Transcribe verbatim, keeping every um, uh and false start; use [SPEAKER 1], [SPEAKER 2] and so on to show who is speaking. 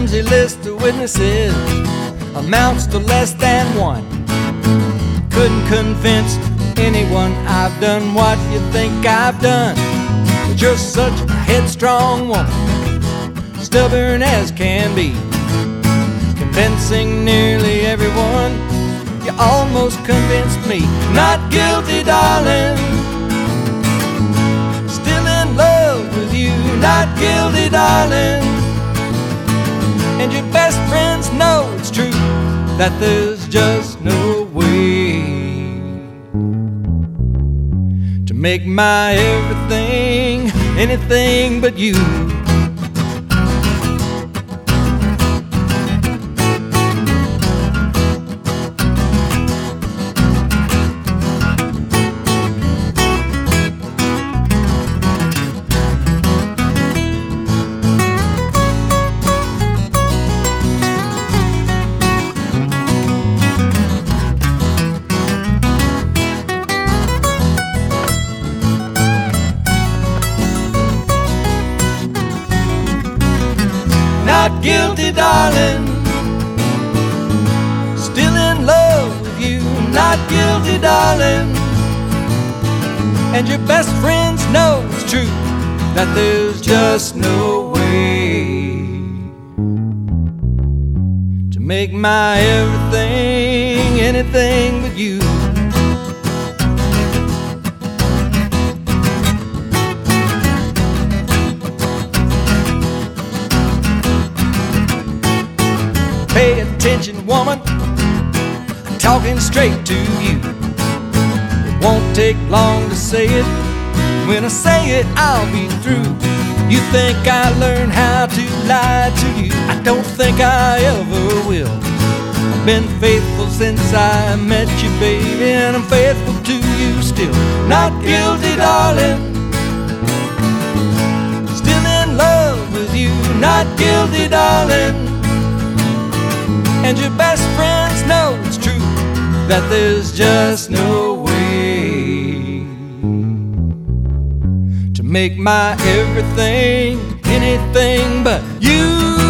[SPEAKER 1] flimsy list of witnesses amounts to less than one. Couldn't convince anyone I've done what you think I've done. But you're such a headstrong woman, stubborn as can be, convincing nearly everyone. You almost convinced me. Not guilty, darling, still in love with you. Not guilty, darling, and your best friends know it's true, that there's just no way to make my everything anything but you. Not guilty, darling, still in love with you. Not guilty, darling, and your best friends know it's true, that there's just no way to make my everything anything but you. Pay attention, woman, I'm talking straight to you. It won't take long to say it. When I say it, I'll be through. You think I learned how to lie to you? I don't think I ever will. I've been faithful since I met you, baby, and I'm faithful to you still. Not guilty, darling, still in love with you. Not guilty, darling, and your best friends know it's true, that there's just no way to make my everything anything but you.